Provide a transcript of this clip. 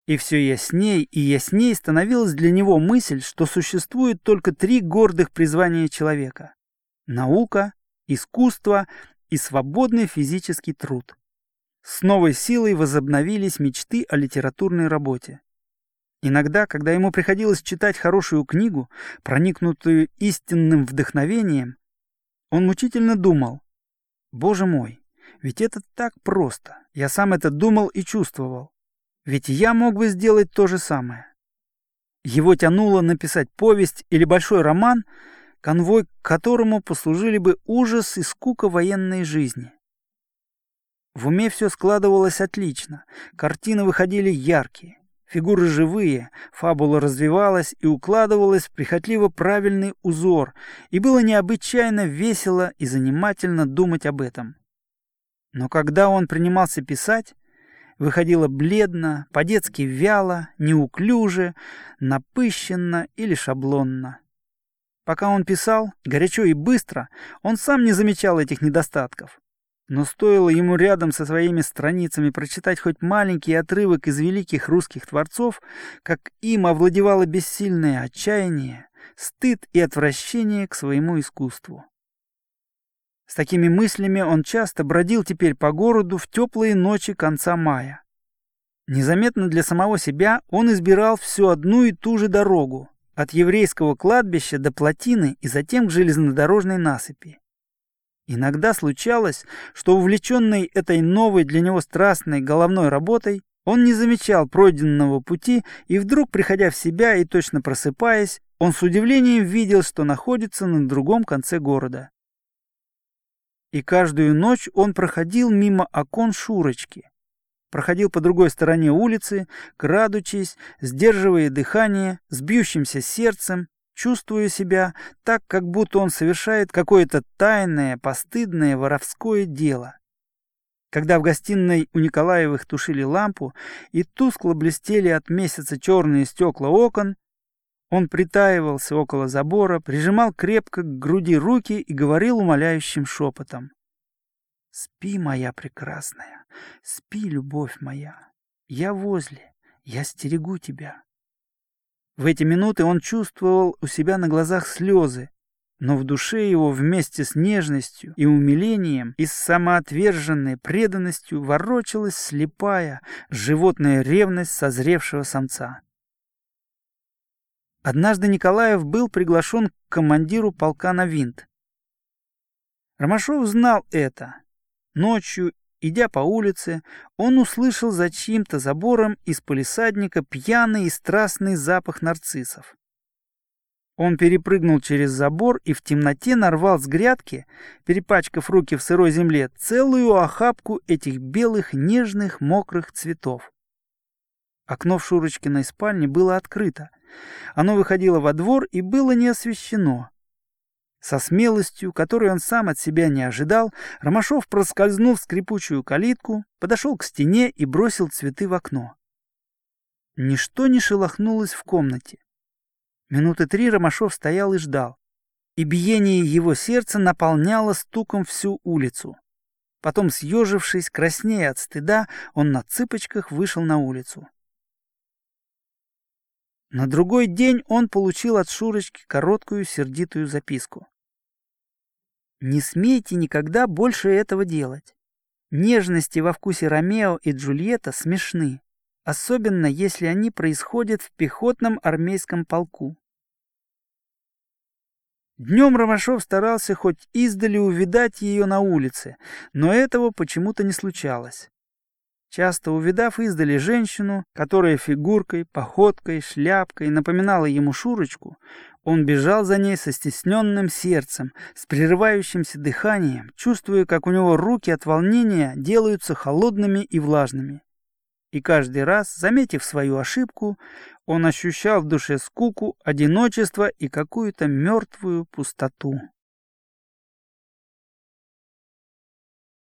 И все ясней и ясней становилась для него мысль, что существует только 3 гордых призвания человека: наука, искусство и свободный физический труд. С новой силой возобновились мечты о литературной работе. Иногда, когда ему приходилось читать хорошую книгу, проникнутую истинным вдохновением, он мучительно думал: «Боже мой, ведь это так просто, я сам это думал и чувствовал. Ведь я мог бы сделать то же самое». Его тянуло написать повесть или большой роман, конвой к которому послужили бы ужас и скука военной жизни. В уме все складывалось отлично, картины выходили яркие, фигуры живые, фабула развивалась и укладывалась в прихотливо правильный узор, и было необычайно весело и занимательно думать об этом. Но когда он принимался писать, выходило бледно, по-детски вяло, неуклюже, напыщенно или шаблонно. Пока он писал, горячо и быстро, он сам не замечал этих недостатков. Но стоило ему рядом со своими страницами прочитать хоть маленький отрывок из великих русских творцов, как им овладевало бессильное отчаяние, стыд и отвращение к своему искусству. С такими мыслями он часто бродил теперь по городу в теплые ночи конца мая. Незаметно для самого себя он избирал всю одну и ту же дорогу, от еврейского кладбища до плотины и затем к железнодорожной насыпи. Иногда случалось, что, увлеченный этой новой для него страстной головной работой, он не замечал пройденного пути, и вдруг, приходя в себя и точно просыпаясь, он с удивлением видел, что находится на другом конце города. И каждую ночь он проходил мимо окон Шурочки, проходил по другой стороне улицы, крадучись, сдерживая дыхание, с бьющимся сердцем, чувствуя себя так, как будто он совершает какое-то тайное, постыдное, воровское дело. Когда в гостиной у Николаевых тушили лампу и тускло блестели от месяца черные стекла окон, он притаивался около забора, прижимал крепко к груди руки и говорил умоляющим шепотом: «Спи, моя прекрасная, спи, любовь моя, я возле, я стерегу тебя». В эти минуты он чувствовал у себя на глазах слезы, но в душе его вместе с нежностью и умилением и с самоотверженной преданностью ворочалась слепая, животная ревность созревшего самца. Однажды Николаев был приглашен к командиру полка на винт. Ромашов знал это. Ночью, идя по улице, он услышал за чьим-то забором из палисадника пьяный и страстный запах нарциссов. Он перепрыгнул через забор и в темноте нарвал с грядки, перепачкав руки в сырой земле, целую охапку этих белых, нежных, мокрых цветов. Окно в Шурочкиной спальне было открыто. Оно выходило во двор и было не освещено. Со смелостью, которой он сам от себя не ожидал, Ромашов проскользнул в скрипучую калитку, подошел к стене и бросил цветы в окно. Ничто не шелохнулось в комнате. Минуты 3 Ромашов стоял и ждал, и биение его сердца наполняло стуком всю улицу. Потом, съежившись, краснея от стыда, он на цыпочках вышел на улицу. На другой день он получил от Шурочки короткую сердитую записку. «Не смейте никогда больше этого делать. Нежности во вкусе Ромео и Джульетта смешны, особенно если они происходят в пехотном армейском полку». Днем Ромашов старался хоть издали увидать ее на улице, но этого почему-то не случалось. Часто увидав издали женщину, которая фигуркой, походкой, шляпкой напоминала ему Шурочку, он бежал за ней со стесненным сердцем, с прерывающимся дыханием, чувствуя, как у него руки от волнения делаются холодными и влажными. И каждый раз, заметив свою ошибку, он ощущал в душе скуку, одиночество и какую-то мертвую пустоту.